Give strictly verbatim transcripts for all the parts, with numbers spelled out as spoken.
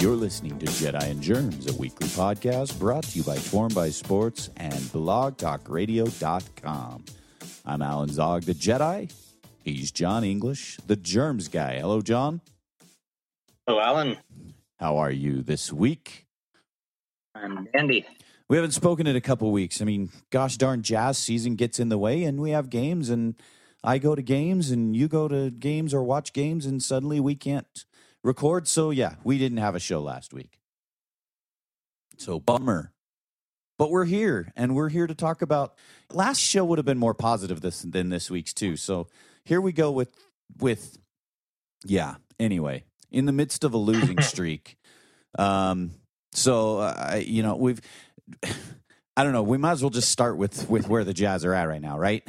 You're listening to Jedi and Germs, a weekly podcast brought to you by Torn by Sports and blog talk radio dot com. I'm Alan Zog, the Jedi. He's John English, the Germs guy. Hello, John. Hello, Alan. How are you this week? I'm dandy. We haven't spoken in a couple weeks. I mean, gosh darn, Jazz season gets in the way, and we have games, and I go to games, and you go to games or watch games, and suddenly we can't record. So, yeah, we didn't have a show last week. So, bummer. But we're here, and we're here to talk about... Last show would have been more positive this than this week's, too. So, here we go with... with yeah, anyway, in the midst of a losing streak. Um, so, uh, you know, we've... I don't know. We might as well just start with, with where the Jazz are at right now, right?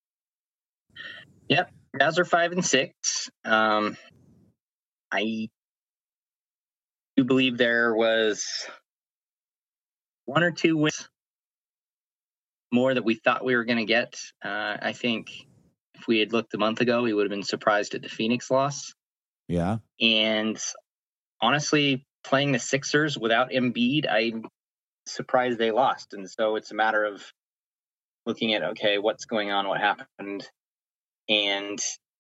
Yep. Jazz are five and six. Um, I do believe there was one or two wins more that we thought we were going to get. Uh, I think if we had looked a month ago, we would have been surprised at the Phoenix loss. Yeah. And honestly, playing the Sixers without Embiid, I'm surprised they lost. And so it's a matter of looking at, okay, what's going on, what happened. And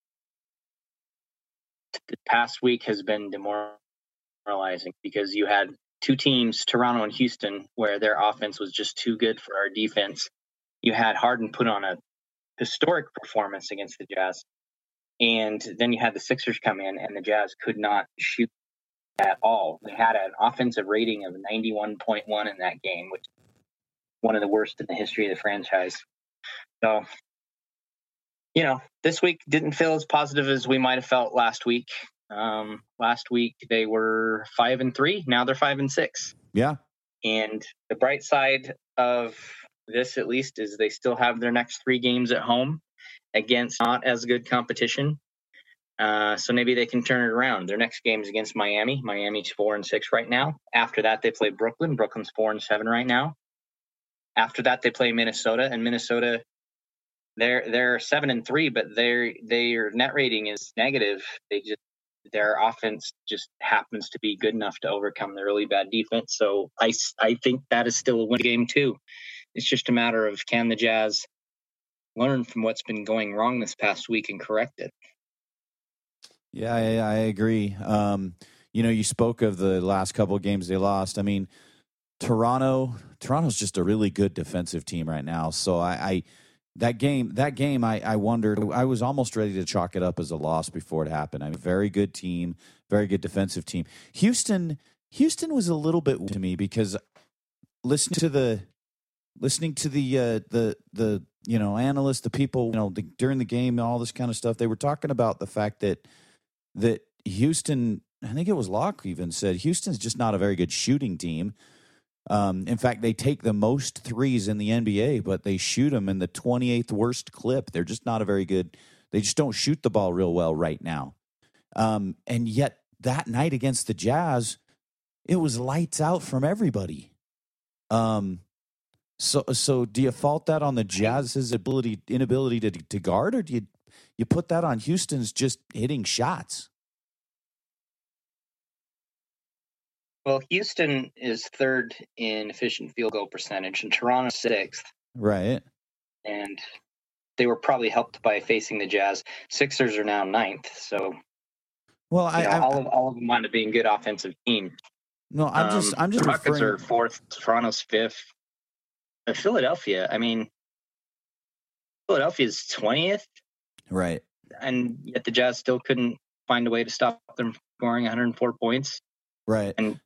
the past week has been demoralizing because you had two teams, Toronto and Houston, where their offense was just too good for our defense. You had Harden put on a historic performance against the Jazz. And then you had the Sixers come in, and the Jazz could not shoot at all. They had an offensive rating of ninety-one point one in that game, which is one of the worst in the history of the franchise. So, you know, this week didn't feel as positive as we might have felt last week. Um, last week they were five and three. Now they're five and six. Yeah. And the bright side of this, at least, is they still have their next three games at home against not as good competition. Uh, so maybe they can turn it around. Their next game is against Miami. Miami's four and six right now. After that, they play Brooklyn. Brooklyn's four and seven right now. After that, they play Minnesota, and Minnesota, they're they're seven and three, but their their net rating is negative. They just their offense just happens to be good enough to overcome the really bad defense. So I I think that is still a win game too. It's just a matter of, can the Jazz learn from what's been going wrong this past week and correct it? Yeah, I, I agree. Um, you know, you spoke of the last couple of games they lost. I mean, Toronto, Toronto's just a really good defensive team right now. So I, I that game, that game, I, I wondered. I was almost ready to chalk it up as a loss before it happened. I mean, very good team, very good defensive team. Houston, Houston was a little bit to me because listening to the, listening to the uh, the the you know analysts, the people, you know, the, during the game, all this kind of stuff, they were talking about the fact that. that Houston, I think it was Locke even said, Houston's just not a very good shooting team. Um, in fact, they take the most threes in the N B A, but they shoot them in the twenty-eighth worst clip. They're just not a very good, they just don't shoot the ball real well right now. Um, and yet that night against the Jazz, it was lights out from everybody. Um, so, so do you fault that on the Jazz's ability, inability to, to guard, or do you, you put that on Houston's just hitting shots? Well, Houston is third in efficient field goal percentage, and Toronto sixth. Right. And they were probably helped by facing the Jazz. Sixers are now ninth, so well, I, know, I all of all of them want to be a good offensive team. No, I'm just um, I'm just the Rockets referring... are fourth, Toronto's fifth. Uh, Philadelphia, I mean, Philadelphia's twentieth. Right. And yet the Jazz still couldn't find a way to stop them scoring one hundred four points. Right. And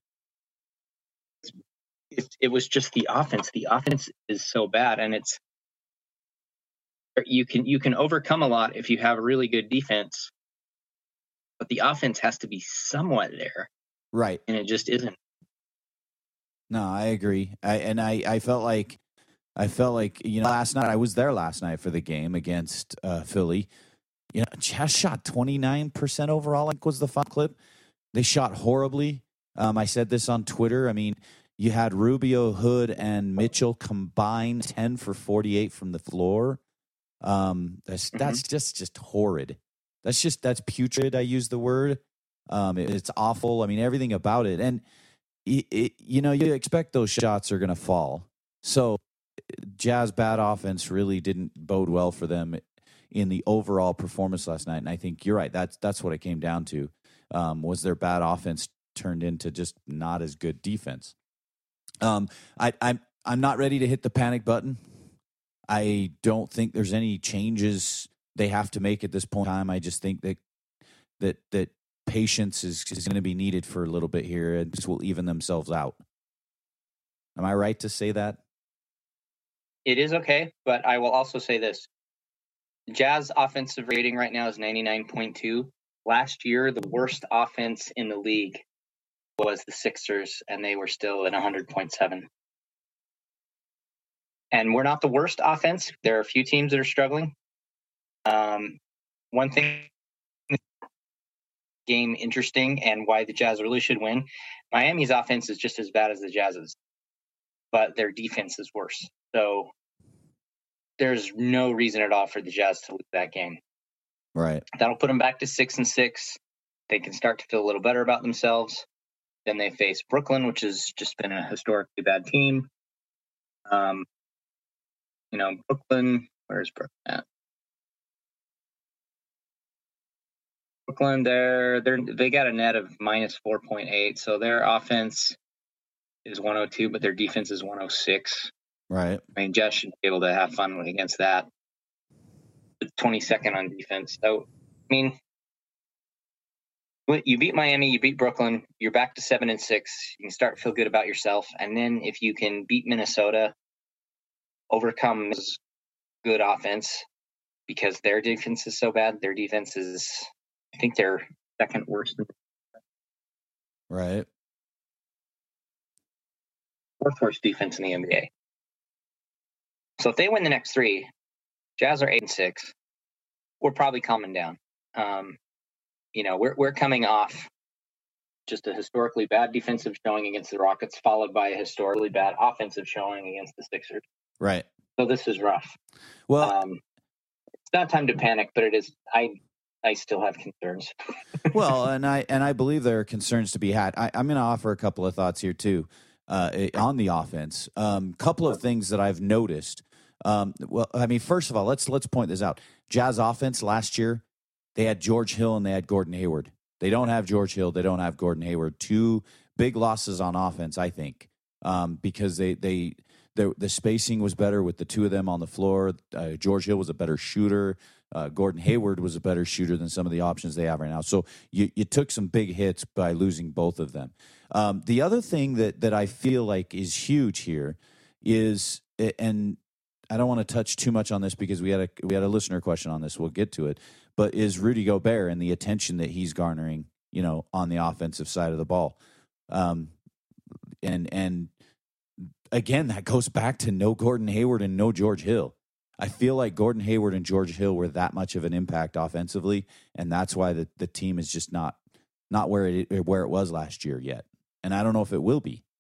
it, it was just the offense. The offense is so bad, and it's you can you can overcome a lot if you have a really good defense, but the offense has to be somewhat there. Right. And it just isn't. No, I agree. I and I, I felt like I felt like, you know, last night I was there last night for the game against uh, Philly. You know, Jazz shot twenty-nine percent overall, I think was the final clip. They shot horribly. Um, I said this on Twitter. I mean, you had Rubio, Hood, and Mitchell combined ten for forty-eight from the floor. Um, that's mm-hmm. that's just just horrid. That's just that's putrid. I use the word. Um, it, it's awful. I mean, everything about it. And, it, it, you know, you expect those shots are going to fall. So Jazz bad offense really didn't bode well for them in the overall performance last night. And I think you're right. That's, that's what it came down to, um, was their bad offense turned into just not as good defense. Um, I, I'm, I'm not ready to hit the panic button. I don't think there's any changes they have to make at this point in time. I just think that that that patience is, is going to be needed for a little bit here, and this will even themselves out. Am I right to say that? It is okay, but I will also say this. Jazz offensive rating right now is ninety-nine point two. Last year, the worst offense in the league was the Sixers, and they were still at one hundred point seven. And we're not the worst offense. There are a few teams that are struggling. Um, one thing, game interesting, and why the Jazz really should win. Miami's offense is just as bad as the Jazz's, but their defense is worse. So there's no reason at all for the Jazz to lose that game. Right. That'll put them back to six and six. They can start to feel a little better about themselves. Then they face Brooklyn, which has just been a historically bad team. Um, you know, Brooklyn, where's Brooklyn at? Brooklyn, they're, they're, they got a net of minus four point eight. So their offense is one oh two, but their defense is one oh six. Right. I mean, Jazz should be able to have fun against that. twenty-second on defense. So, I mean, you beat Miami, you beat Brooklyn, you're back to seven and six. You can start to feel good about yourself. And then if you can beat Minnesota, overcome this good offense, because their defense is so bad. Their defense is, I think they're second worst. Right. Fourth worst defense in the N B A. So if they win the next three, Jazz are eight and six. We're probably calming down. Um, you know, we're we're coming off just a historically bad defensive showing against the Rockets, followed by a historically bad offensive showing against the Sixers. Right. So this is rough. Well, um, it's not time to panic, but it is. I I still have concerns. well, and I and I believe there are concerns to be had. I, I'm going to offer a couple of thoughts here too uh, on the offense. A um, couple of things that I've noticed. Um, well, I mean, first of all, let's let's point this out. Jazz offense last year, they had George Hill and they had Gordon Hayward. They don't have George Hill. They don't have Gordon Hayward. Two big losses on offense, I think, um, because they they the the spacing was better with the two of them on the floor. Uh, George Hill was a better shooter. Uh, Gordon Hayward was a better shooter than some of the options they have right now. So you, you took some big hits by losing both of them. Um, the other thing that that I feel like is huge here is, and I don't want to touch too much on this because we had a we had a listener question on this. We'll get to it, but is Rudy Gobert and the attention that he's garnering, you know, on the offensive side of the ball, um, and and again that goes back to no Gordon Hayward and no George Hill. I feel like Gordon Hayward and George Hill were that much of an impact offensively, and that's why the, the team is just not not where it where it was last year yet. And I don't know if it will be.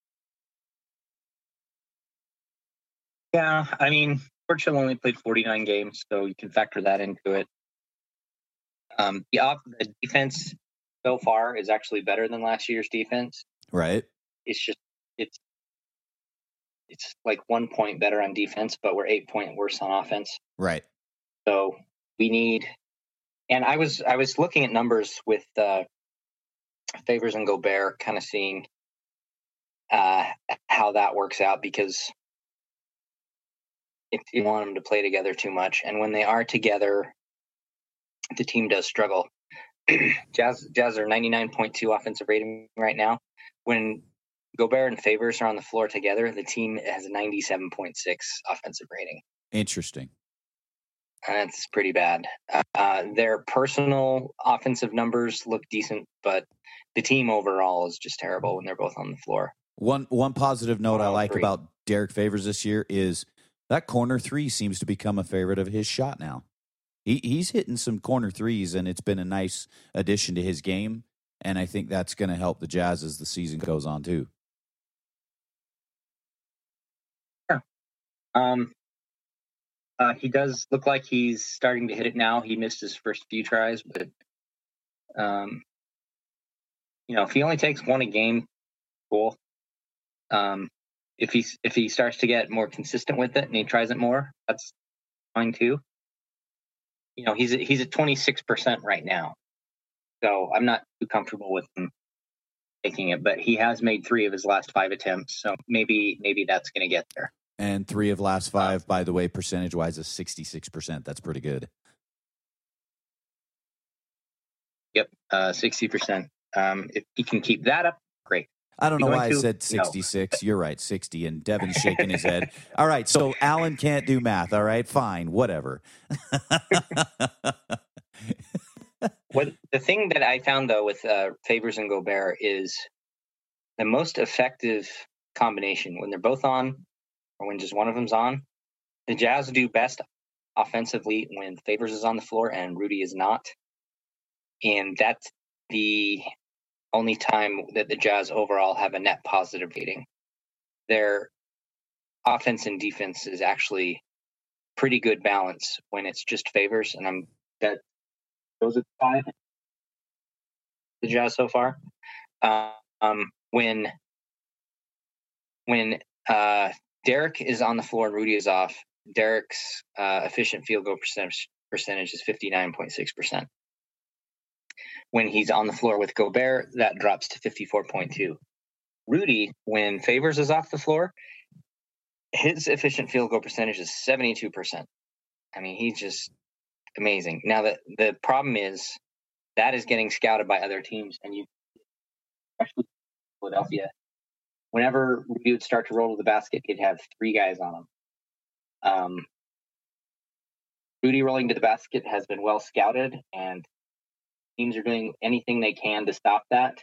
Yeah, I mean, George Hill only played forty-nine games, so you can factor that into it. Um, the, off, the defense so far is actually better than last year's defense. Right. It's just it's it's like one point better on defense, but we're eight point worse on offense. Right. So we need, and I was I was looking at numbers with uh, Favors and Gobert, kind of seeing uh, how that works out, because if you want them to play together too much, and when they are together, the team does struggle. Jazz Jazz are ninety-nine point two offensive rating right now. When Gobert and Favors are on the floor together, the team has a ninety-seven point six offensive rating. Interesting. That's pretty bad. Uh, their personal offensive numbers look decent, but the team overall is just terrible when they're both on the floor. One one positive note I like three. about Derek Favors this year is that corner three seems to become a favorite of his shot now. He he's hitting some corner threes, and it's been a nice addition to his game. And I think that's going to help the Jazz as the season goes on too. Yeah. Um. Uh, he does look like he's starting to hit it now. He missed his first few tries, but um, you know, if he only takes one a game, cool. Um, if he if he starts to get more consistent with it and he tries it more, that's fine too. You know, he's he's at twenty-six percent right now, so I'm not too comfortable with him taking it. But he has made three of his last five attempts, so maybe maybe that's going to get there. And three of last five, by the way, percentage wise, is sixty-six percent. That's pretty good. Yep, uh, sixty percent. Um, if he can keep that up, great. I don't know why I to? said sixty-six. No. You're right, sixty. And Devin's shaking his head. All right, so Alan can't do math. All right, fine, whatever. What the thing that I found though with uh, Favors and Gobert is the most effective combination when they're both on, or when just one of them's on. The Jazz do best offensively when Favors is on the floor and Rudy is not, and that's the only time that the Jazz overall have a net positive rating. Their offense and defense is actually pretty good balance when it's just Favors, and I'm that those are five the Jazz so far. Um, when when uh, Derek is on the floor and Rudy is off, Derek's uh, efficient field goal percentage percentage is fifty-nine point six percent. When he's on the floor with Gobert, that drops to fifty-four point two. Rudy, when Favors is off the floor, his efficient field goal percentage is seventy-two percent. I mean, he's just amazing. Now, the, the problem is that is getting scouted by other teams, and you, especially Philadelphia, whenever Rudy would start to roll to the basket, he'd have three guys on him. Um, Rudy rolling to the basket has been well scouted, and teams are doing anything they can to stop that.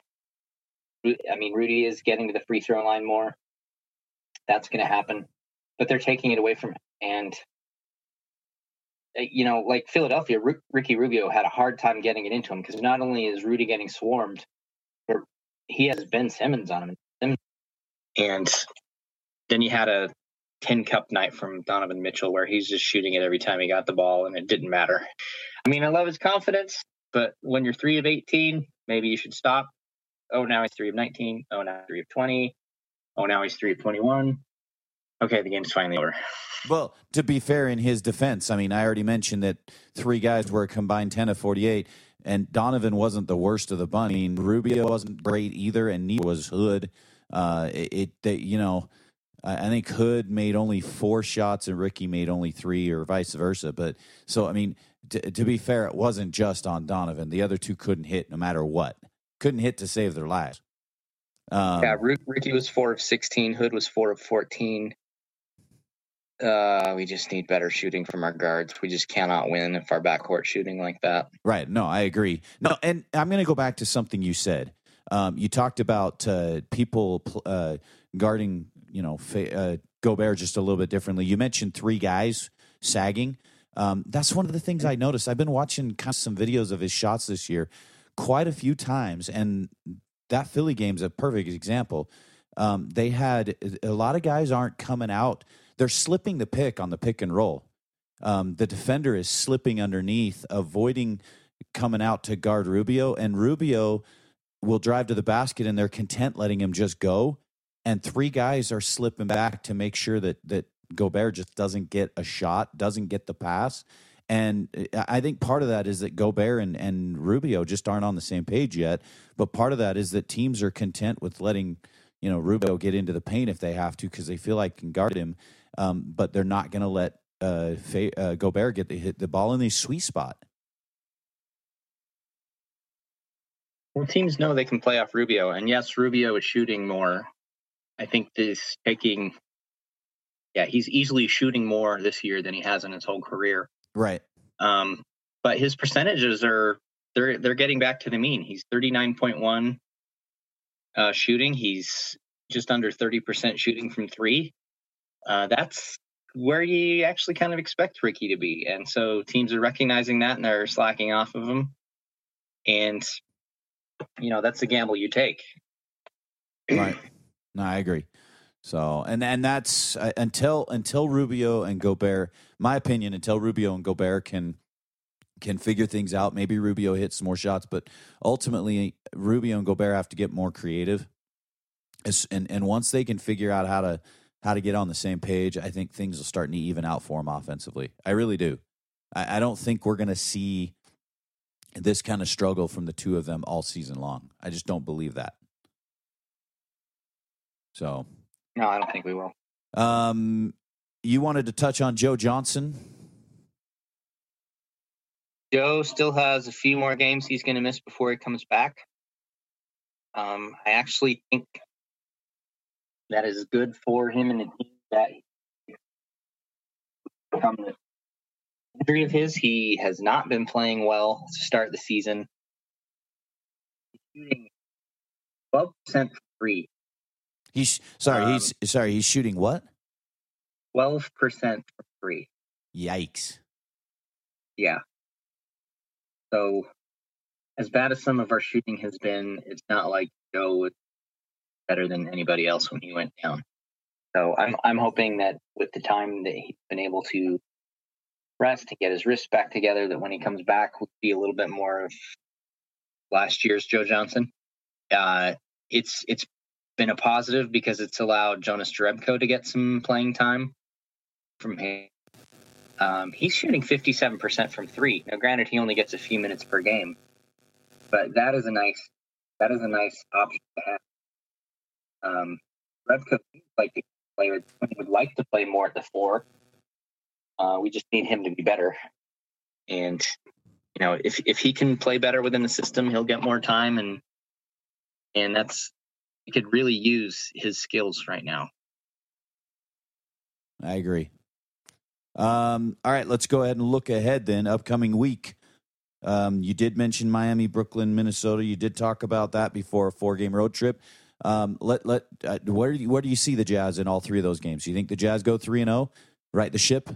I mean, Rudy is getting to the free throw line more. That's going to happen, but they're taking it away from him. And, you know, like Philadelphia, R- Ricky Rubio had a hard time getting it into him because not only is Rudy getting swarmed, but he has Ben Simmons on him. And then you had a ten cup night from Donovan Mitchell where he's just shooting it every time he got the ball, and it didn't matter. I mean, I love his confidence, but when you're three of eighteen, maybe you should stop. Oh, now he's three of nineteen. Oh, now three of twenty. Oh, now he's three of twenty-one. Okay, the game's finally over. Well, to be fair, in his defense, I mean, I already mentioned that three guys were a combined ten of forty-eight, and Donovan wasn't the worst of the bunch. I mean, Rubio wasn't great either, and neither was Hood. Uh, it, it they, you know, I think Hood made only four shots and Ricky made only three, or vice versa. But so, I mean, t- to be fair, it wasn't just on Donovan. The other two couldn't hit no matter what. Couldn't hit to save their lives. Um, yeah, Ricky was four of sixteen. Hood was four of fourteen. Uh, we just need better shooting from our guards. We just cannot win if our backcourt shooting like that. Right. No, I agree. No, and I'm going to go back to something you said. Um, you talked about uh, people uh, guarding, you know, uh, Gobert just a little bit differently. You mentioned three guys sagging. Um, that's one of the things I noticed. I've been watching kind of some videos of his shots this year quite a few times, and that Philly game's a perfect example. Um, they had a lot of guys aren't coming out. They're slipping the pick on the pick and roll. Um, the defender is slipping underneath, avoiding coming out to guard Rubio, and Rubio will drive to the basket, and they're content letting him just go. And three guys are slipping back to make sure that that Gobert just doesn't get a shot, doesn't get the pass. And I think part of that is that Gobert and, and Rubio just aren't on the same page yet. But part of that is that teams are content with letting, you know, Rubio get into the paint if they have to because they feel like can guard him. Um, but they're not going to let uh, Fa- uh, Gobert get the, hit the ball in the sweet spot. Well, teams know they can play off Rubio. And yes, Rubio is shooting more. I think this taking, yeah, he's easily shooting more this year than he has in his whole career. Right. Um, but his percentages are, they're, they're getting back to the mean. He's thirty-nine point one uh, shooting. He's just under thirty percent shooting from three. Uh, that's where you actually kind of expect Ricky to be. And so teams are recognizing that and they're slacking off of him. And, you know, that's the gamble you take. Right. No, I agree. So, and and that's uh, until until Rubio and Gobert, my opinion, until Rubio and Gobert can can figure things out. Maybe Rubio hits more shots, but ultimately Rubio and Gobert have to get more creative. And and once they can figure out how to how to get on the same page, I think things will start to even out for them offensively. I really do. I, I don't think we're going to see this kind of struggle from the two of them all season long. I just don't believe that. So, no, I don't think we will. Um, you wanted to touch on Joe Johnson. Joe still has a few more games he's going to miss before he comes back. Um, I actually think that is good for him and the team that from the injury of his, he has not been playing well to start the season. He's shooting twelve percent from three. He's sorry. Um, he's sorry. He's shooting what? Twelve percent from three. Yikes! Yeah. So, as bad as some of our shooting has been, it's not like Joe was better than anybody else when he went down. So I'm I'm hoping that with the time that he's been able to rest and get his wrist back together, that when he comes back, will be a little bit more of last year's Joe Johnson. Uh, it's it's been a positive because it's allowed Jonas Jerebko to get some playing time from him. Um, he's shooting fifty-seven percent from three. Now, granted, he only gets a few minutes per game, but that is a nice that is a nice option to have. Um, Jerebko like to play would like to play more at the four. Uh, we just need him to be better, and you know, if if he can play better within the system, he'll get more time, and and that's he could really use his skills right now. I agree. Um, all right, let's go ahead and look ahead then. Upcoming week. Um, you did mention Miami, Brooklyn, Minnesota. You did talk about that before a four-game road trip. Um, let let uh, where do you, where do you see the Jazz in all three of those games? Do you think the Jazz go three and zero, right the ship?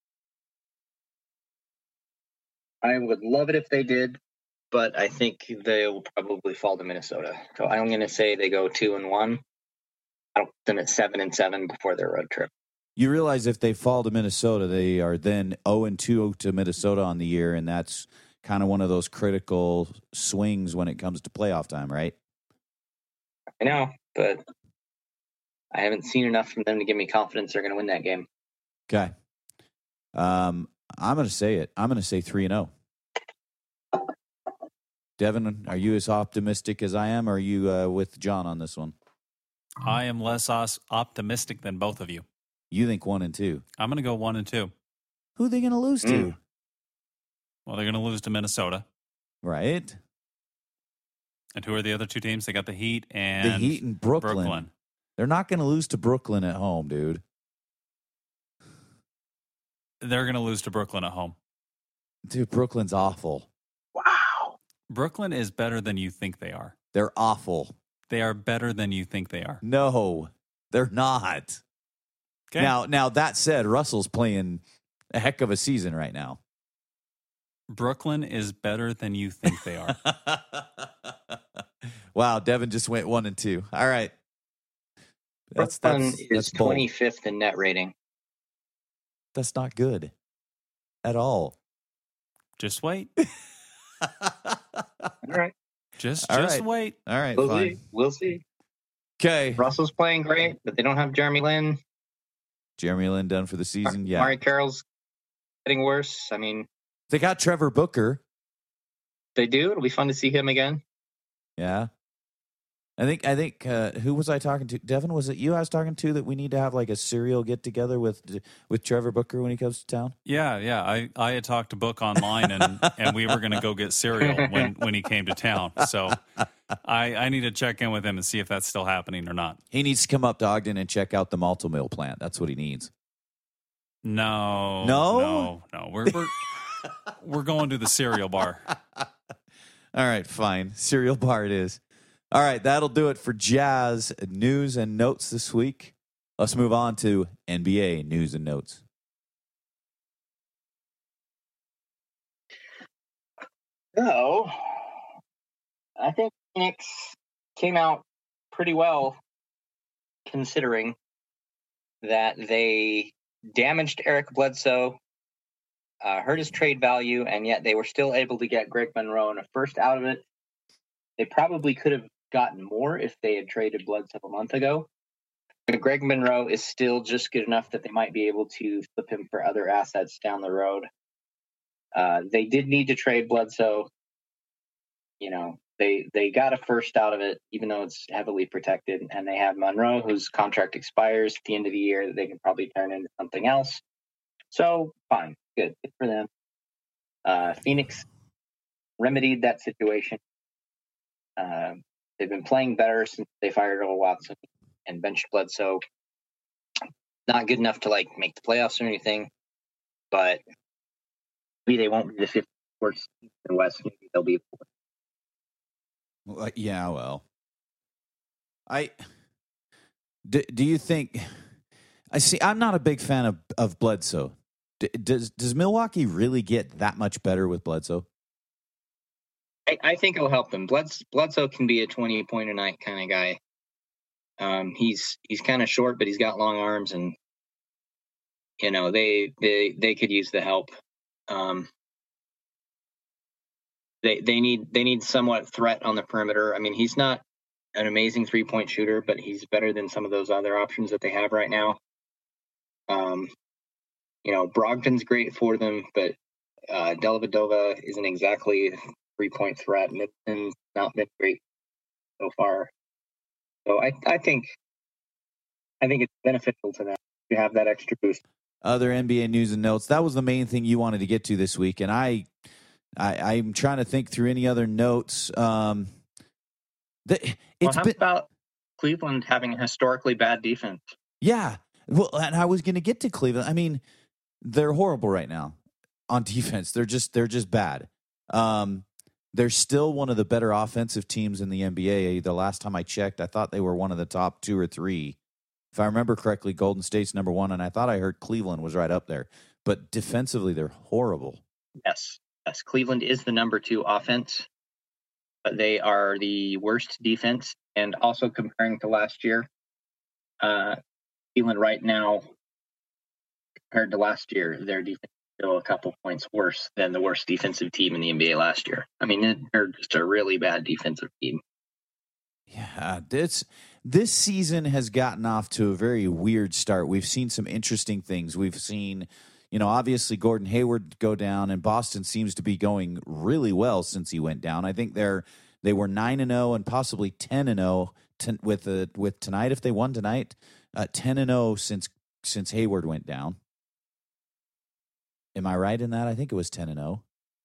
I would love it if they did, but I think they will probably fall to Minnesota. So I'm going to say they go two and one. I'll put them at seven and seven before their road trip. You realize if they fall to Minnesota, they are then zero and two to Minnesota on the year, and that's kind of one of those critical swings when it comes to playoff time, right? I know, but I haven't seen enough from them to give me confidence they're going to win that game. Okay. Um, I'm going to say it. I'm going to say three and zero. Devin, are you as optimistic as I am, or are you uh, with John on this one? I am less os- optimistic than both of you. You think one and two? I'm going to go one and two. Who are they going to lose to? Mm. Well, they're going to lose to Minnesota. Right. And who are the other two teams? They got the Heat and The Heat and Brooklyn. Brooklyn. They're not going to lose to Brooklyn at home, dude. They're going to lose to Brooklyn at home. Dude, Brooklyn's awful. Wow. Brooklyn is better than you think they are. They're awful. They are better than you think they are. No, they're not. Okay. Now, now that said, Russell's playing a heck of a season right now. Brooklyn is better than you think they are. Wow, Devin just went one and two. All right. That's Brooklyn that's is that's bold. twenty-fifth in net rating. That's not good at all. Just wait. All right. Just All just right. wait. All right, We'll fine. see. We'll see. Okay. Russell's playing great, but they don't have Jeremy Lin. Jeremy Lin done for the season. Yeah. Mari Carroll's getting worse. I mean, They got Trevor Booker. they do. It'll be fun to see him again. Yeah. I think I think uh, who was I talking to? Devin, was it you I was talking to that we need to have like a serial get together with with Trevor Booker when he comes to town? Yeah, yeah. I, I had talked to Book online, and, and we were going to go get cereal when, when he came to town. So I, I need to check in with him and see if that's still happening or not. He needs to come up to Ogden and check out the malto mill plant. That's what he needs. No, No? no, no. We're we're we're going to the cereal bar. All right, fine. Cereal bar it is. All right, that'll do it for Jazz news and notes this week. Let's move on to N B A news and notes. So, I think Phoenix came out pretty well, considering that they damaged Eric Bledsoe uh, hurt his trade value, and yet they were still able to get Greg Monroe and a first out of it. They probably could have gotten more if they had traded Bledsoe a month ago. But Greg Monroe is still just good enough that they might be able to flip him for other assets down the road. Uh, they did need to trade Bledsoe. You know, they they got a first out of it, even though it's heavily protected. And they have Monroe, whose contract expires at the end of the year, that they can probably turn into something else. So, fine. Good. Good for them. Uh, Phoenix remedied that situation. Uh, they've been playing better since they fired Earl Watson and benched Bledsoe. Not good enough to, like, make the playoffs or anything, but maybe they won't be the fifth worst in the West. Maybe they'll be Well, yeah, well, I do, do you think I see I'm not a big fan of, of Bledsoe. D- does does Milwaukee really get that much better with Bledsoe? I, I think it'll help them. Bledsoe, Bledsoe can be a twenty point a night kind of guy. Um, he's he's kind of short, but he's got long arms, and you know they they they could use the help. Um, they they need they need somewhat threat on the perimeter. I mean, he's not an amazing three point shooter, but he's better than some of those other options that they have right now. Um, you know, Brogdon's great for them, but uh, Dellavedova isn't exactly a three point threat, and it's not been great so far. So I, I think, I think it's beneficial to them to have that extra boost. Other N B A news and notes. That was the main thing you wanted to get to this week, and I, I I'm trying to think through any other notes. Um, the, it's well, how been, about Cleveland having a historically bad defense? Yeah, well, and I was going to get to Cleveland. I mean, they're horrible right now on defense. They're just they're just bad. Um, they're still one of the better offensive teams in the N B A. The last time I checked, I thought they were one of the top two or three. If I remember correctly, Golden State's number one, and I thought I heard Cleveland was right up there. But defensively, they're horrible. Yes, yes. Cleveland is the number two offense, but they are the worst defense. And also comparing to last year, uh, Cleveland right now, compared to last year, their defense is still a couple points worse than the worst defensive team in the N B A last year. I mean, they're just a really bad defensive team. Yeah, it's, this season has gotten off to a very weird start. We've seen some interesting things. We've seen, you know, obviously Gordon Hayward go down, and Boston seems to be going really well since he went down. I think they're they were nine and zero and possibly ten and zero with the with tonight if they won tonight. Uh, ten and zero since since Hayward went down. Am I right in that? I think it was ten and zero.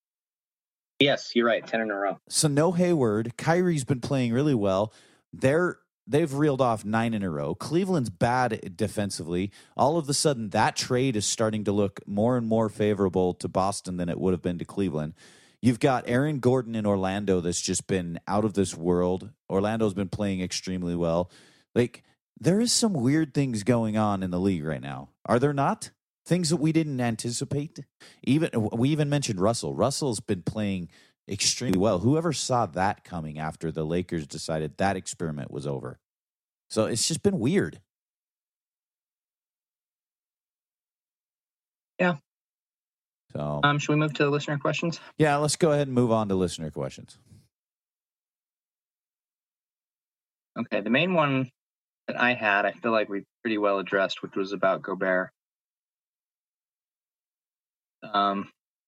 Yes, you're right. ten in a row. So no Hayward. Kyrie's been playing really well. They're they've reeled off nine in a row. Cleveland's bad defensively. All of a sudden, that trade is starting to look more and more favorable to Boston than it would have been to Cleveland. You've got Aaron Gordon in Orlando that's just been out of this world. Orlando's been playing extremely well. Like, there is some weird things going on in the league right now. Are there not? Things that we didn't anticipate. Even we even mentioned Russell. Russell's been playing extremely well. Whoever saw that coming after the Lakers decided that experiment was over? So it's just been weird. Yeah. So um, should we move to the listener questions? Yeah, let's go ahead and move on to listener questions. Okay, the main one that I had, I feel like we pretty well addressed, which was about Gobert. Um,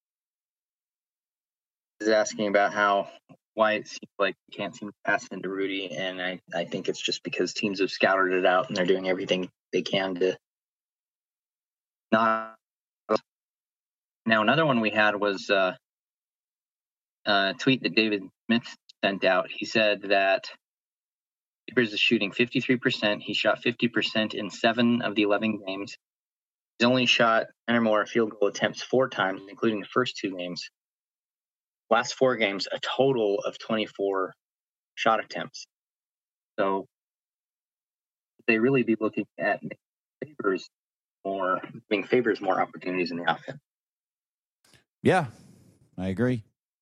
is asking about how why it seems like you can't seem to pass it into Rudy, and I, I think it's just because teams have scouted it out and they're doing everything they can to not. Now, another one we had was uh, a tweet that David Smith sent out. He said that Favors is shooting fifty-three percent. He shot fifty percent in seven of the eleven games. He's only shot ten or more field goal attempts four times, including the first two games. Last four games, a total of twenty-four shot attempts. So they really be looking at Favors more, being Favors more opportunities in the offense. Yeah, I agree.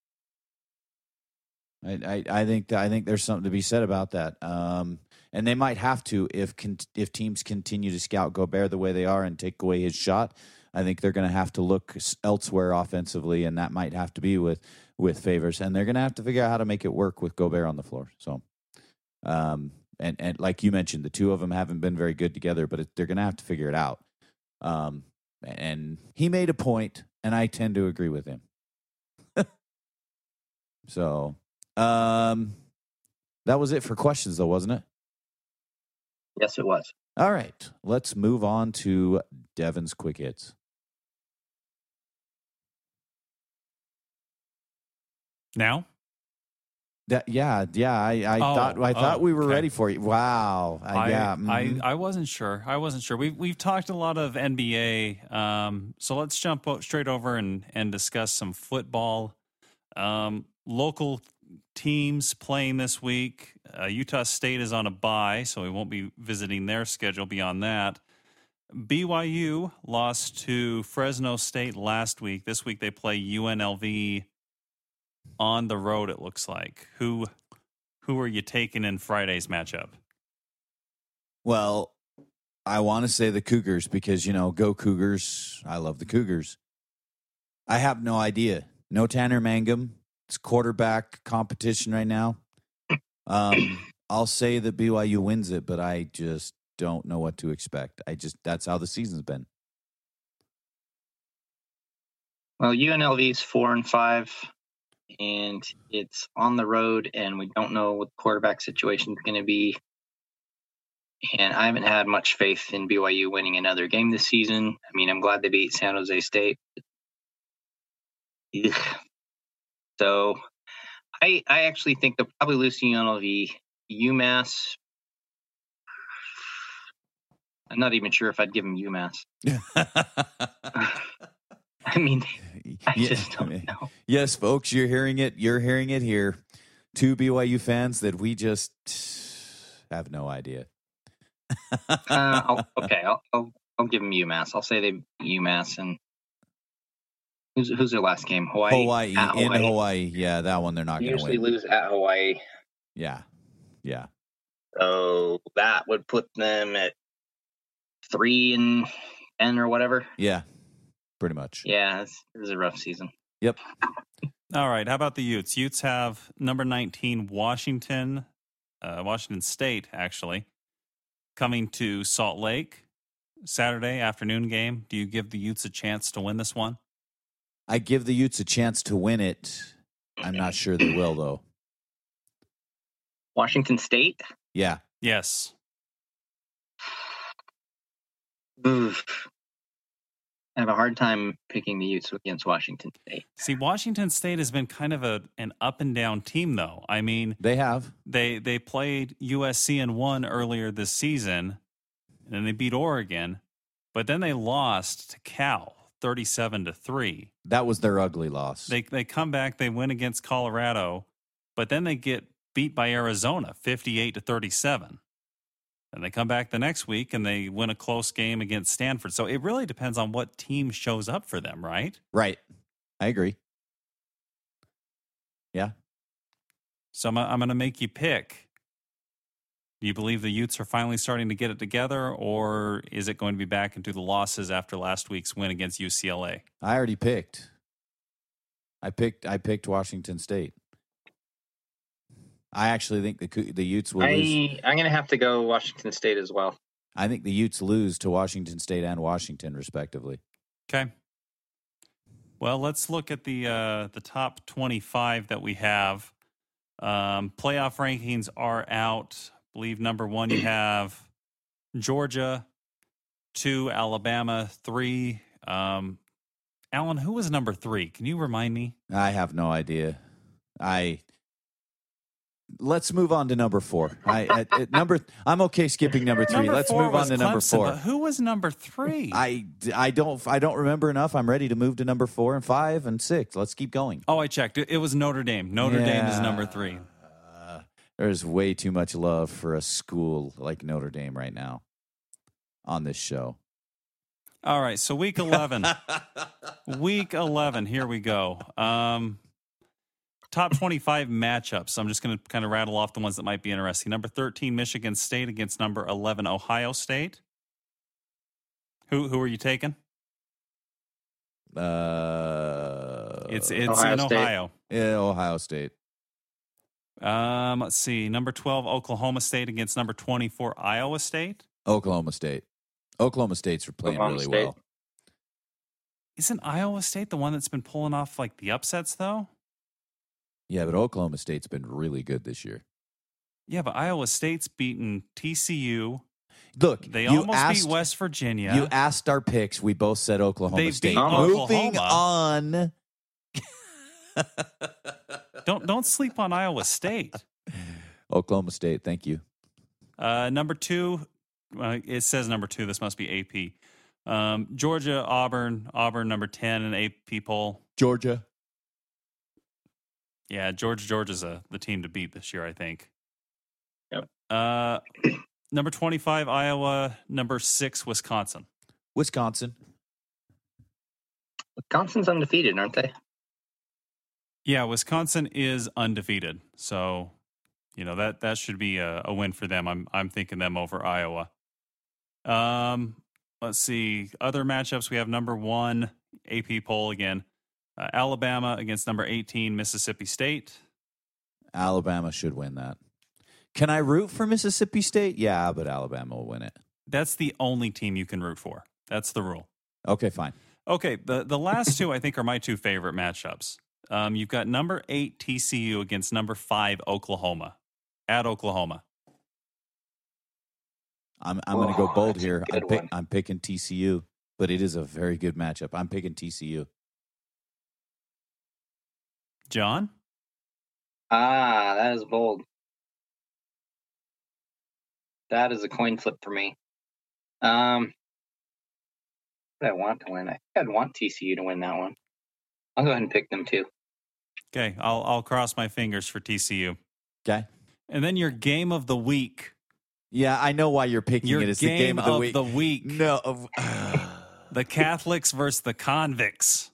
I, I, I think I think there's something to be said about that. Um, and they might have to if con- if teams continue to scout Gobert the way they are and take away his shot. I think they're going to have to look elsewhere offensively, and that might have to be with with Favors, and they're going to have to figure out how to make it work with Gobert on the floor. So, um, and and like you mentioned, the two of them haven't been very good together, but it, they're going to have to figure it out. Um, and he made a point, and I tend to agree with him. So, um, that was it for questions, though, wasn't it? Yes, it was. All right, let's move on to Devin's quick hits. Now? That, yeah, yeah. I, I Oh, thought I thought oh, we were okay. ready for you. Wow. I, I, yeah. mhm. I, I wasn't sure. I wasn't sure. We've we've talked a lot of N B A, um, so let's jump o- straight over and and discuss some football. Um, local teams playing this week. Uh, Utah State is on a bye, so we won't be visiting their schedule beyond that. B Y U lost to Fresno State last week. This week they play U N L V on the road, it looks like. Who who are you taking in Friday's matchup? Well, I want to say the Cougars because, you know, go Cougars. I love the Cougars. I have no idea. No Tanner Mangum. It's quarterback competition right now. Um, I'll say that B Y U wins it, but I just don't know what to expect. I just that's how the season's been. Well, U N L V's four and five, and it's on the road, and we don't know what the quarterback situation is going to be. And I haven't had much faith in B Y U winning another game this season. I mean, I'm glad they beat San Jose State. Ugh. So I I actually think they'll probably lose to U N L V. UMass, I'm not even sure if I'd give them UMass. I mean, I Yeah. just don't know. Yes, folks, you're hearing it. You're hearing it here. Two B Y U fans that we just have no idea. uh, I'll, okay, I'll, I'll I'll give them UMass. I'll say they beat UMass, and who's who's their last game? Hawaii. Hawaii At in Hawaii. Hawaii. Yeah, that one they're not They going to usually win. lose at Hawaii, Yeah, yeah. so that would put them at three and ten or whatever. Yeah, pretty much. Yeah, this is a rough season. Yep. All right. How about the Utes? Utes have number nineteen, Washington, uh, Washington State, actually, coming to Salt Lake Saturday afternoon game. Do you give the Utes a chance to win this one? I give the Utes a chance to win it. I'm not sure they will, though. Washington State. Yeah. Yes. Oof. I have a hard time picking the Utes against Washington State. See, Washington State has been kind of a an up and down team, though. I mean, They have. they they played U S C and won earlier this season, and then they beat Oregon, but then they lost to Cal thirty-seven to three. That was their ugly loss. They they come back, they win against Colorado, but then they get beat by Arizona fifty-eight to thirty-seven. And they come back the next week and they win a close game against Stanford. So it really depends on what team shows up for them, right? Right. I agree. Yeah. So I'm, I'm going to make you pick. Do you believe the Utes are finally starting to get it together, or is it going to be back into the losses after last week's win against U C L A? I already picked. I picked. I picked Washington State. I actually think the Cou- the Utes will lose. I I'm gonna have to go Washington State as well. I think the Utes lose to Washington State and Washington, respectively. Okay. Well, let's look at the uh, the top twenty-five that we have. Um, playoff rankings are out. I believe number one you have Georgia, two Alabama, three. Um, Alan, who was number three? Can you remind me? I have no idea. I let's move on to number four. I at, at number. I'm okay skipping number three. Number let's four move on was to number Clemson, four. but who was number three? I, I don't I don't remember enough. I'm ready to move to number four and five and six. Let's keep going. oh, I checked. It, it was Notre Dame. Notre Dame is number three. Uh, there's way too much love for a school like Notre Dame right now on this show. All right, so week eleven. Week eleven, here we go. Um, top twenty-five matchups. I'm just going to kind of rattle off the ones that might be interesting. Number thirteen, Michigan State against number eleven, Ohio State. Who who are you taking? Uh, It's it's Ohio in State. Ohio. yeah, Ohio State. Um, let's see. Number twelve, Oklahoma State against number twenty-four, Iowa State. Oklahoma State. Oklahoma State's playing Oklahoma really State. well. Isn't Iowa State the one that's been pulling off like the upsets though? Yeah, but Oklahoma State's been really good this year. Yeah, but Iowa State's beaten T C U. Look, They you almost asked, beat West Virginia. You asked our picks. We both said Oklahoma They State. beat Moving Oklahoma. on. don't don't sleep on Iowa State. Oklahoma State. Thank you. Uh, number two, uh, it says number two. This must be A P. Um, Georgia, Auburn, Auburn number ten in A P poll. Georgia. Yeah, Georgia, Georgia's a, the team to beat this year, I think. Yep. Uh, number twenty-five, Iowa. Number six, Wisconsin. Wisconsin. Wisconsin's undefeated, aren't they? Yeah, Wisconsin is undefeated, so you know that that should be a, a win for them. I'm I'm thinking them over Iowa. Um, let's see other matchups. We have number one A P poll again, uh, Alabama against number eighteen Mississippi State. Alabama should win that. Can I root for Mississippi State? Yeah, but Alabama will win it. That's the only team you can root for. That's the rule. Okay, fine. Okay, the the last two I think are my two favorite matchups. Um, you've got number eight T C U against number five Oklahoma at Oklahoma. I'm I'm going to go Oh, bold that's a here. I'm, good pick, one. I'm picking T C U, but it is a very good matchup. I'm picking T C U. John? Ah, that is bold. That is a coin flip for me. Um, what do I want to win? I think I'd want T C U to win that one. I'll go ahead and pick them too. Okay, I'll I'll cross my fingers for T C U. Okay. And then your game of the week. Yeah, I know why you're picking Your it. It's game, the game of the of week. the week. No. of- The Catholics versus the Convicts.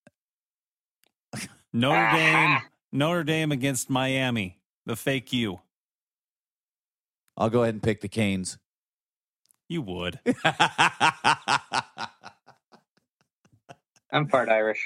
Notre Dame, Notre Dame against Miami. The fake U. I'll go ahead and pick the Canes. You would. I'm part Irish.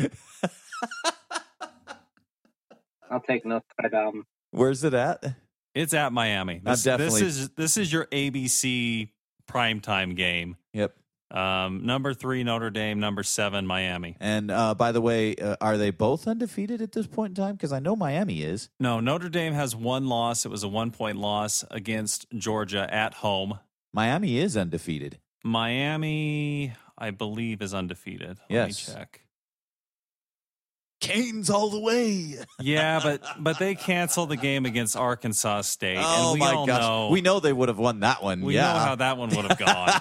I'll take North Carolina. Where's it at? It's at Miami. I'm This, definitely- this is this is your A B C primetime game. Yep. Um, number three, Notre Dame. Number seven, Miami. And uh, by the way, uh, are they both undefeated at this point in time? Because I know Miami is. No, Notre Dame has one loss. It was a one-point loss against Georgia at home. Miami is undefeated. Miami, I believe, is undefeated. Let Yes. me check. Canes all the way. Yeah, but but they canceled the game against Arkansas State. Oh and we my all gosh. know We know they would have won that one. we yeah. know how that one would have gone.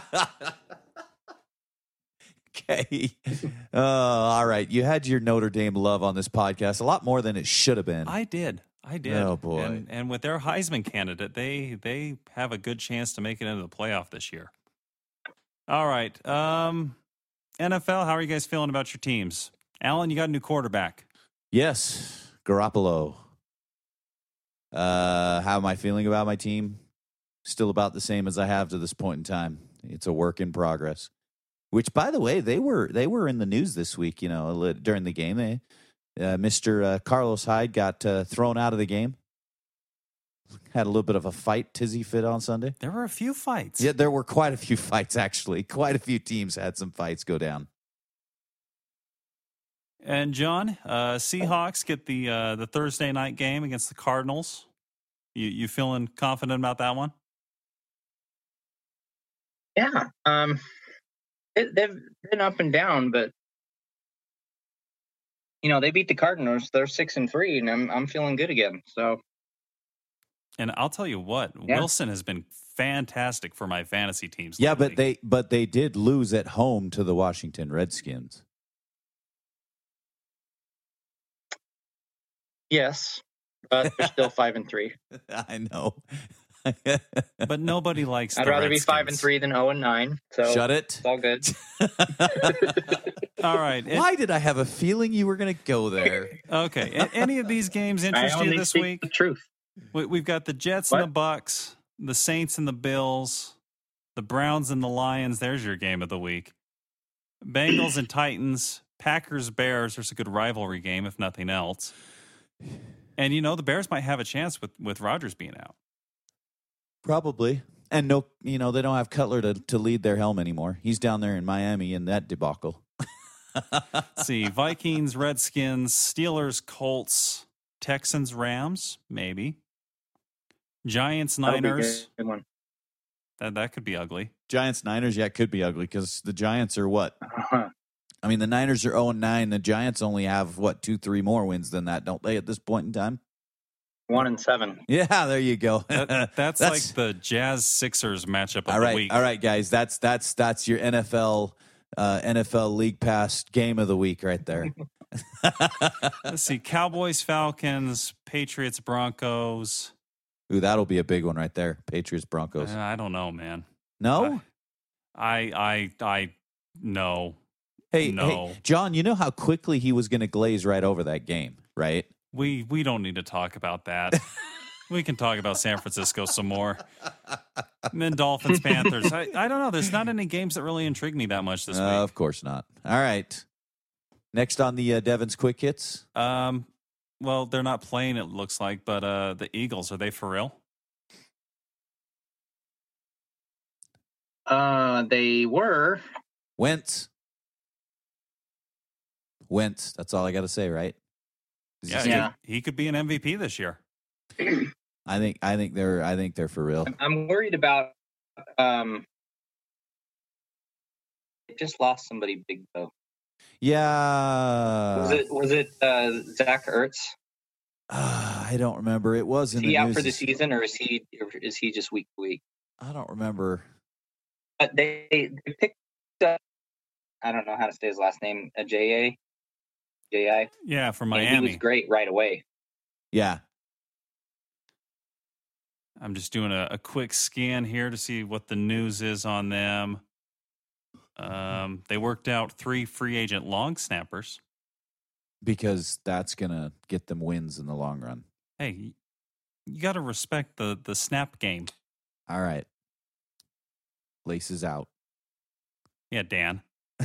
Okay. Uh, all right. You had your Notre Dame love on this podcast, a lot more than it should have been. I did. I did. Oh, boy. And, and with their Heisman candidate, they they have a good chance to make it into the playoff this year. All right. Um, N F L, how are you guys feeling about your teams? Alan, you got a new quarterback. Yes. Garoppolo. Uh, how am I feeling about my team? Still about the same as I have to this point in time. It's a work in progress. Which, by the way, they were they were in the news this week. You know, li- during the game, they, uh, Mister Uh, Carlos Hyde got uh, thrown out of the game. Had a little bit of a fight, tizzy fit on Sunday. There were a few fights. Yeah, there were quite a few fights actually. Quite a few teams had some fights go down. And John, uh, Seahawks get the uh, the Thursday night game against the Cardinals. You you feeling confident about that one? Yeah. Um, it, they've been up and down, but you know they beat the Cardinals. They're six and three, and I'm I'm feeling good again. So And I'll tell you what, Yeah. Wilson has been fantastic for my fantasy teams. Yeah, lately. but they but they did lose at home to the Washington Redskins. yes, but they're still five and three. I know. but nobody likes. I'd the rather be Redskins. five and three than zero and nine. So Shut it. it's all good. All right. It- Why did I have a feeling you were going to go there? okay. A- any of these games I interest you only this speak week? the truth. We- We've got the Jets What? and the Bucks, the Saints and the Bills, the Browns and the Lions. There's your game of the week. Bengals and Titans, Packers Bears. There's a good rivalry game, if nothing else. And you know the Bears might have a chance with with Rodgers being out. Probably. And no, you know, they don't have Cutler to, to lead their helm anymore. He's down there in Miami in that debacle. Let's see, Vikings, Redskins, Steelers, Colts, Texans, Rams, maybe. Giants, Niners. Good one. That that could be ugly. Giants, Niners, yeah, it could be ugly because the Giants are what? Uh-huh. I mean, the Niners are oh and nine. The Giants only have, what, two, three more wins than that, don't they, at this point in time? One and seven. Yeah, there you go. That, that's, That's- like the Jazz Sixers matchup of all the right, week. all right, guys. That's that's that's your N F L uh, N F L League Pass game of the week right there. Let's see, Cowboys, Falcons, Patriots, Broncos. Ooh, that'll be a big one right there. Patriots, Uh, Broncos. I don't know, man. No? I I I no. Hey, no. hey, John, you know how quickly he was going to glaze right over that game, right? We we don't need to talk about that. We can talk about San Francisco some more. And then Dolphins, Panthers. I, I don't know. There's not any games that really intrigue me that much this Uh, week. of course not. All right. Next on the uh, Devon's Quick Hits. Um, well, they're not playing, it looks like, but uh, the Eagles, are they for real? Uh, they were. Wentz. Wentz. That's all I got to say, right? Is Yeah, he- Yeah. He, he could be an M V P this year. I think. I think they're. I think they're for real. I'm worried about. Um, they just lost somebody big though. Yeah. Was it was it uh, Zach Ertz? Uh, I don't remember. It was Is in he the out news. for the season, or is he or is he just week to week? I don't remember. But they, they picked up. I don't know how to say his last name. A J A. J I. Yeah, from And he Miami. was great right away. Yeah. I'm just doing a, a quick scan here to see what the news is on them. Um, they worked out three free agent long snappers. Because that's gonna get them wins in the long run. Hey, you got to respect the the snap game. All right. Laces out. Yeah, Dan.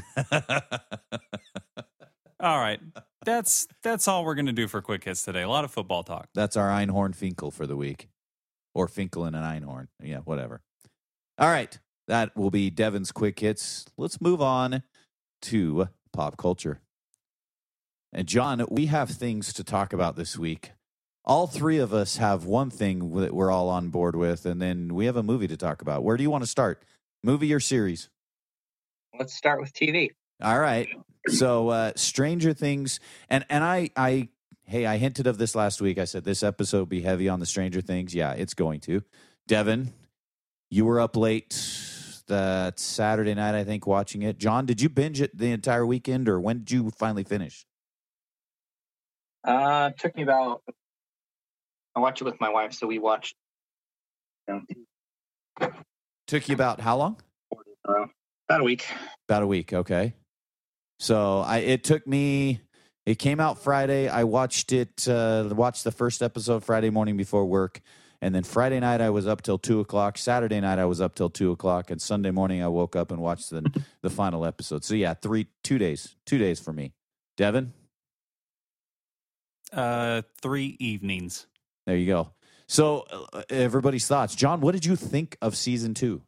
All right, that's that's all we're gonna do for quick hits today. A lot of football talk. That's our Einhorn Finkel for the week. Or Finkel and an Einhorn. Yeah, whatever. All right. That will be Devon's Quick Hits. Let's move on to pop culture. And John, we have things to talk about this week. All three of us have one thing that we're all on board with, and then we have a movie to talk about. Where do you want to start? Movie or series? Let's start with T V. All right. So uh, Stranger Things, and, and I, I, hey, I hinted of this last week. I said this episode would be heavy on the Stranger Things. Yeah, it's going to. Devon, you were up late that Saturday night, I think, watching it. John, did you binge it the entire weekend, or when did you finally finish? Uh, it took me about. I watched it with my wife, so we watched. You know, Took you about how long? uh, about a week. About a week. Okay. So I, it took me. It came out Friday. I watched it. Uh, watched the first episode Friday morning before work, and then Friday night I was up till two o'clock. Saturday night I was up till two o'clock, and Sunday morning I woke up and watched the the final episode. So yeah, three two days, two days for me. Devon, Uh, three evenings. there you go. So uh, everybody's thoughts. John, what did you think of season two?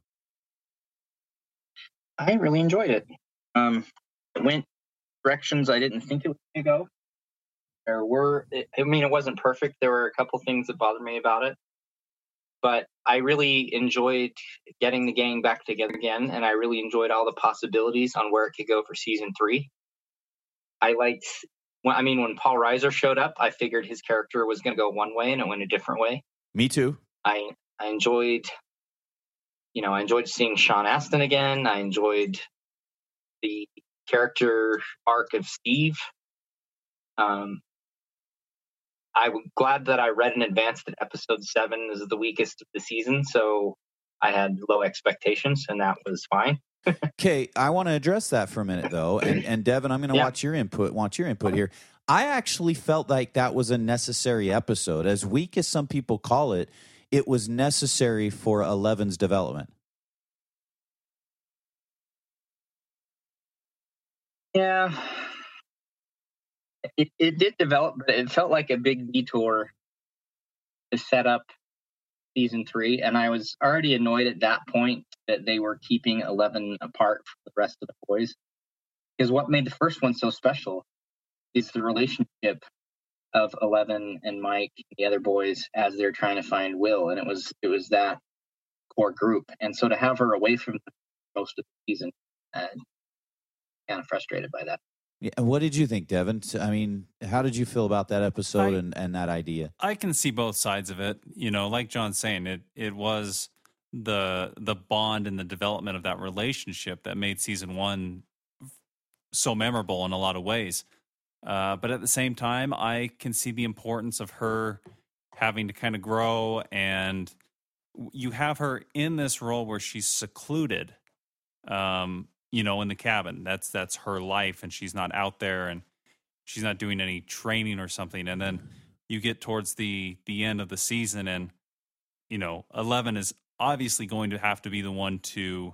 I really enjoyed it. Um, it went directions I didn't think it was going to go. There were, I mean, it wasn't perfect. There were a couple things that bothered me about it, but I really enjoyed getting the gang back together again, and I really enjoyed all the possibilities on where it could go for season three. I liked, when, I mean, when Paul Reiser showed up, I figured his character was going to go one way, and it went a different way. Me too. I I enjoyed, you know, I enjoyed seeing Sean Astin again. I enjoyed the character arc of Steve. Um, I'm glad that I read in advance that episode seven is the weakest of the season, so I had low expectations, and that was fine. Okay, I want to address that for a minute, though. And, and Devin, I'm going to Yeah. watch your input. Want your input here. I actually felt like that was a necessary episode. As weak as some people call it, it was necessary for Eleven's development. Yeah, it, it did develop, but it felt like a big detour to set up season three. And I was already annoyed at that point that they were keeping Eleven apart from the rest of the boys. Because what made the first one so special is the relationship of Eleven and Mike and the other boys as they're trying to find Will. And it was it was that core group. And so to have her away from most of the season, uh, kind of frustrated by that. Yeah, and what did you think, Devin? I mean, how did you feel about that episode I, and, and that idea? I can see both sides of it. You know, like John's saying, it it was the the bond and the development of that relationship that made season one so memorable in a lot of ways. Uh, but at the same time, I can see the importance of her having to kind of grow, and you have her in this role where she's secluded. Um, you know, in the cabin. That's that's her life, and she's not out there, and she's not doing any training or something. And then you get towards the the end of the season, and you know, Eleven is obviously going to have to be the one to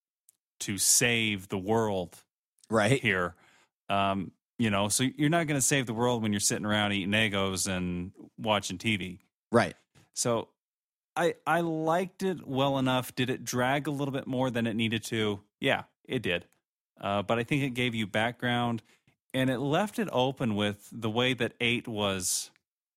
to save the world, right here. Um, you know, so you're not going to save the world when you're sitting around eating Eggos and watching T V, right? So I I liked it well enough. Did it drag a little bit more than it needed to? Yeah. It did. Uh, but I think it gave you background, and it left it open with the way that eight was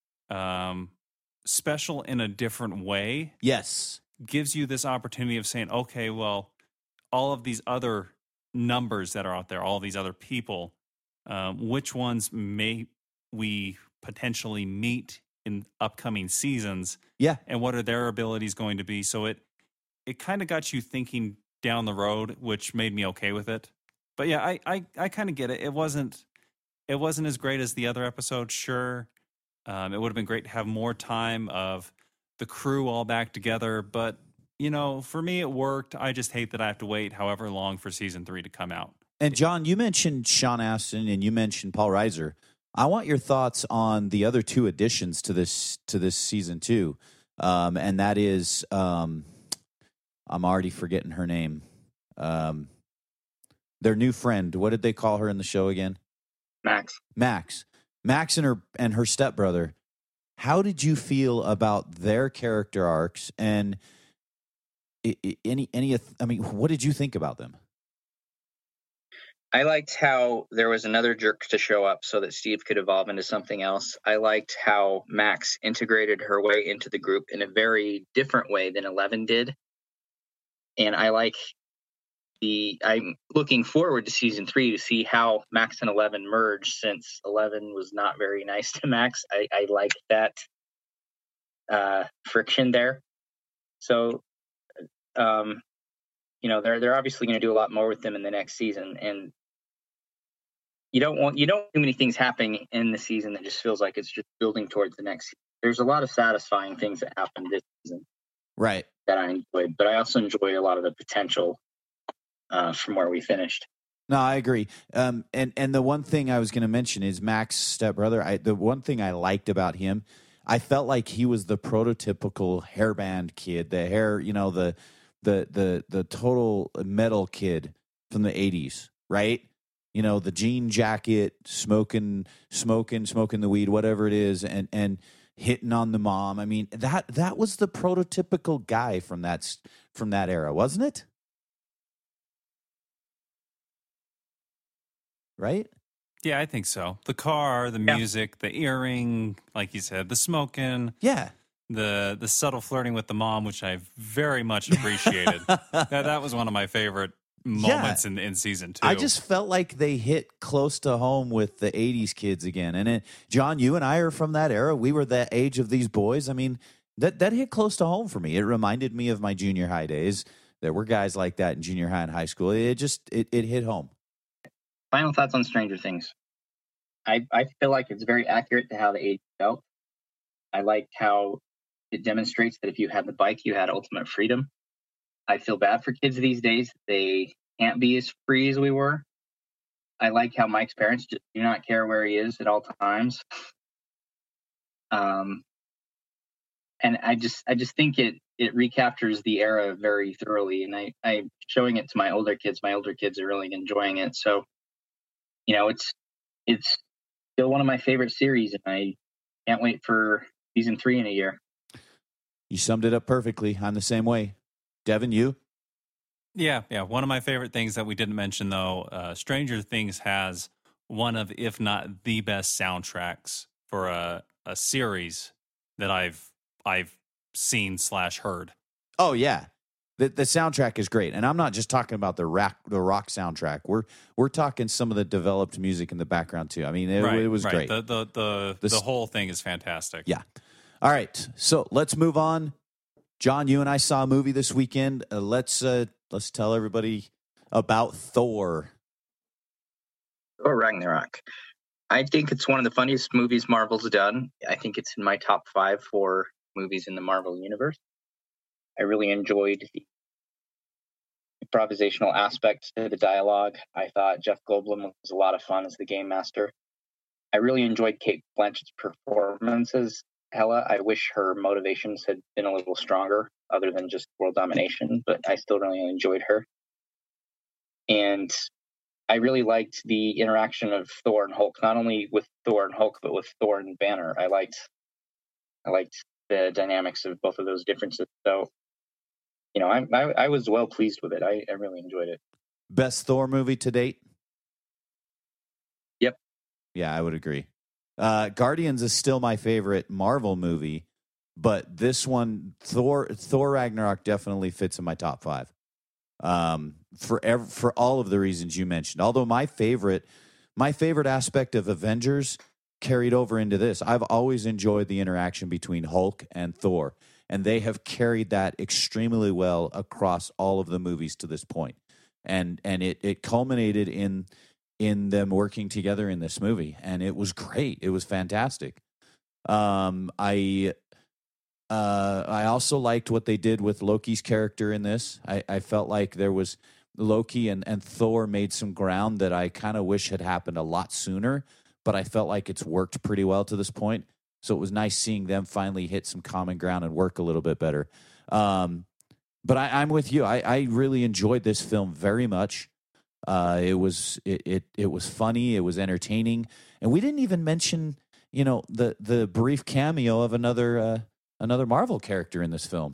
um, special in a different way. Yes. Gives you this opportunity of saying, okay, well, all of these other numbers that are out there, all of these other people, um, which ones may we potentially meet in upcoming seasons? Yeah. And what are their abilities going to be? So it it kind of got you thinking down the road, which made me okay with it. But yeah, I I, I kind of get it. It wasn't it wasn't as great as the other episode, sure. Um, it would have been great to have more time of the crew all back together. But, you know, for me, it worked. I just hate that I have to wait however long for season three to come out. And John, you mentioned Sean Astin and you mentioned Paul Reiser. I want your thoughts on the other two additions to this to this season two, um, and that is. Um, I'm already forgetting her name. Um, their new friend. What did they call her in the show again? Max. Max. Max and her and her stepbrother. How did you feel about their character arcs and any any? I mean, what did you think about them? I liked how there was another jerk to show up so that Steve could evolve into something else. I liked how Max integrated her way into the group in a very different way than Eleven did. And I like the, I'm looking forward to season three to see how Max and Eleven merge, since Eleven was not very nice to Max. I, I like that uh, friction there. So, um, you know, they're they're obviously going to do a lot more with them in the next season, and you don't want you don't want too many things happening in the season that just feels like it's just building towards the next season. There's a lot of satisfying things that happened this season, right? That I enjoyed, but I also enjoyed a lot of the potential uh, from where we finished. No, I agree. Um, and and the one thing I was going to mention is Max's stepbrother. I, the one thing I liked about him, I felt like he was the prototypical hairband kid, the hair, you know, the the the the total metal kid from the eighties, right? You know, the jean jacket, smoking, smoking, smoking the weed, whatever it is, and and. hitting on the mom. I mean, that that was the prototypical guy from that from that era, wasn't it? Right? Yeah, I think so. The car, the music, yeah. The earring, like you said, the smoking. Yeah. The the subtle flirting with the mom, which I very much appreciated. that, that was one of my favorite moments yeah. in in season two. I just felt like they hit close to home with the eighties kids again. And it, John, you and I are from that era. We were the age of these boys. I mean, that that hit close to home for me. It reminded me of my junior high days. There were guys like that in junior high and high school. It just it, it hit home. Final thoughts on Stranger Things. I, I feel like it's very accurate to how the age felt. I liked how it demonstrates that if you had the bike, you had ultimate freedom. I feel bad for kids these days. They can't be as free as we were. I like how Mike's parents just do not care where he is at all times. Um, and I just, I just think it, it recaptures the era very thoroughly. And I, I'm showing it to my older kids. My older kids are really enjoying it. So, you know, it's, it's still one of my favorite series, and I can't wait for season three in a year. You summed it up perfectly. I'm the same way. Devin, you? Yeah, yeah. One of my favorite things that we didn't mention, though, uh, Stranger Things has one of, if not the best soundtracks for a, a series that I've I've seen slash heard. Oh yeah, the the soundtrack is great, and I'm not just talking about the rock the rock soundtrack. We're we're talking some of the developed music in the background too. I mean, it, right, it was right. great. The the the, The the s- whole thing is fantastic. Yeah. All right, so let's move on. John, you and I saw a movie this weekend. Uh, let's uh, let's tell everybody about Thor. Or Ragnarok. I think it's one of the funniest movies Marvel's done. I think it's in my top five for movies in the Marvel universe. I really enjoyed the improvisational aspects to the dialogue. I thought Jeff Goldblum was a lot of fun as the game master. I really enjoyed Kate Blanchett's performances. Hela, I wish her motivations had been a little stronger, other than just world domination, but I still really enjoyed her. And I really liked the interaction of Thor and Hulk, not only with Thor and Hulk, but with Thor and Banner. I liked, I liked the dynamics of both of those differences. So, you know, I I, I was well pleased with it. I, I really enjoyed it. Best Thor movie to date? Yep. Yeah, I would agree. Uh, Guardians is still my favorite Marvel movie, but this one, Thor, Thor Ragnarok, definitely fits in my top five. Um, for ev- for all of the reasons you mentioned. Although my favorite, my favorite aspect of Avengers carried over into this. I've always enjoyed the interaction between Hulk and Thor, and they have carried that extremely well across all of the movies to this point. And and it it culminated in in them working together in this movie, and it was great. It was fantastic. Um, I uh, I also liked what they did with Loki's character in this. I, I felt like there was Loki and, and Thor made some ground that I kind of wish had happened a lot sooner, but I felt like it's worked pretty well to this point. So it was nice seeing them finally hit some common ground and work a little bit better. Um, but I, I'm with you. I, I really enjoyed this film very much. Uh, it was it, it it was funny. It was entertaining, and we didn't even mention, you know, the the brief cameo of another uh, another Marvel character in this film.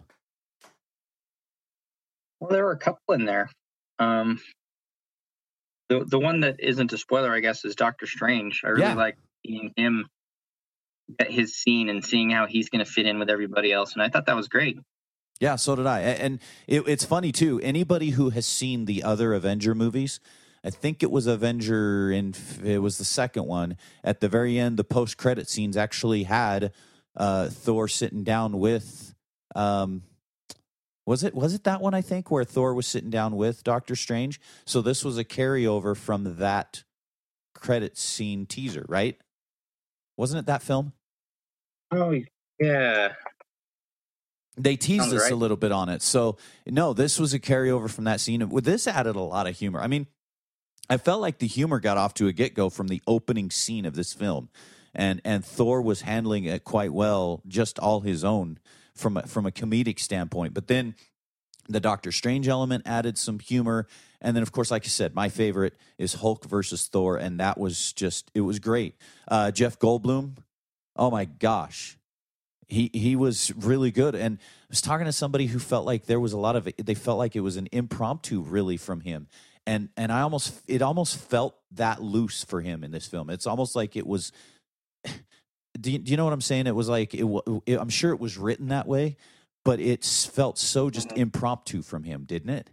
Well, there were a couple in there. Um, the the one that isn't a spoiler, I guess, is Doctor Strange. I really Yeah. like seeing him get his scene and seeing how he's going to fit in with everybody else, and I thought that was great. Yeah, so did I. A- And it, it's funny too. Anybody who has seen the other Avenger movies, I think it was Avenger, in it was the second one. At the very end, the post credit scenes actually had uh, Thor sitting down with. Um, was it was it that one? I think where Thor was sitting down with Doctor Strange. So this was a carryover from that credit scene teaser, right? Wasn't it that film? Oh yeah, They teased Sounds us right. a little bit on it. So, no, this was a carryover from that scene. With this added a lot of humor. I mean, I felt like the humor got off to a get-go from the opening scene of this film. And and Thor was handling it quite well, just all his own from a, from a comedic standpoint. But then the Doctor Strange element added some humor. And then, of course, like I said, my favorite is Hulk versus Thor. And that was just, it was great. Uh, Jeff Goldblum, oh my gosh. He he was really good, and I was talking to somebody who felt like there was a lot of they felt like it was an impromptu really from him, and and I almost it almost felt that loose for him in this film. It's almost like it was. Do you, do you know what I'm saying? It was like it, it. I'm sure it was written that way, but it felt so just impromptu from him, didn't it?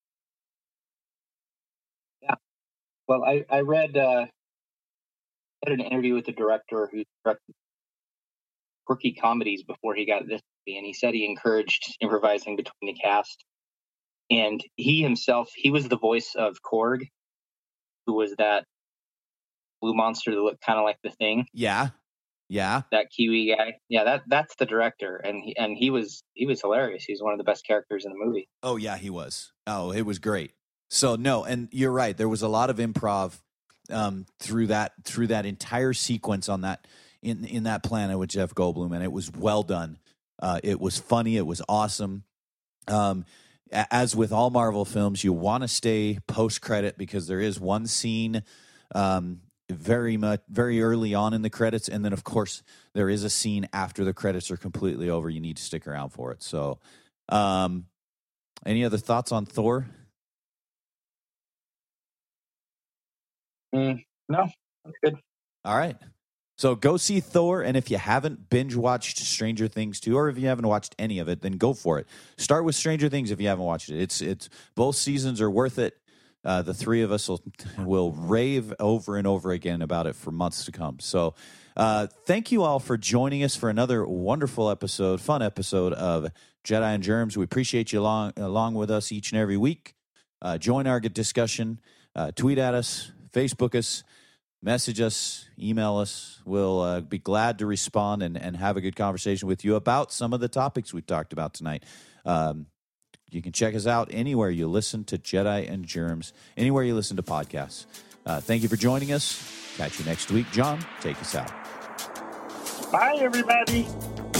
Yeah. Well, I I read uh, read an interview with the director who directed quirky comedies before he got this movie, and he said he encouraged improvising between the cast. And he himself, he was the voice of Korg, who was that blue monster that looked kind of like the Thing, Yeah, yeah. that Kiwi guy. Yeah, that that's the director, and he, and he was he was hilarious. He's one of the best characters in the movie. Oh yeah, he was. Oh, it was great. So no, and you're right. There was a lot of improv um, through that through that entire sequence on that in in that planet with Jeff Goldblum, and it was well done. Uh, it was funny. It was awesome. Um, a- as with all Marvel films, you want to stay post credit because there is one scene um, very much very early on in the credits, and then of course there is a scene after the credits are completely over. You need to stick around for it. So, um, any other thoughts on Thor? Mm, no, that's good. All right. So go see Thor, and if you haven't binge watched Stranger Things two, or if you haven't watched any of it, then go for it. Start with Stranger Things if you haven't watched it. It's it's both seasons are worth it. Uh, the three of us will will rave over and over again about it for months to come. So, uh, thank you all for joining us for another wonderful episode, fun episode of Jedi and Germs. We appreciate you along along with us each and every week. Uh, join our discussion. Uh, tweet at us, Facebook us, message us, email us. We'll uh, be glad to respond and, and have a good conversation with you about some of the topics we talked about tonight. Um, You can check us out anywhere you listen to Jedi and Germs, anywhere you listen to podcasts. Uh, thank you for joining us. Catch you next week. John, take us out. Bye, everybody.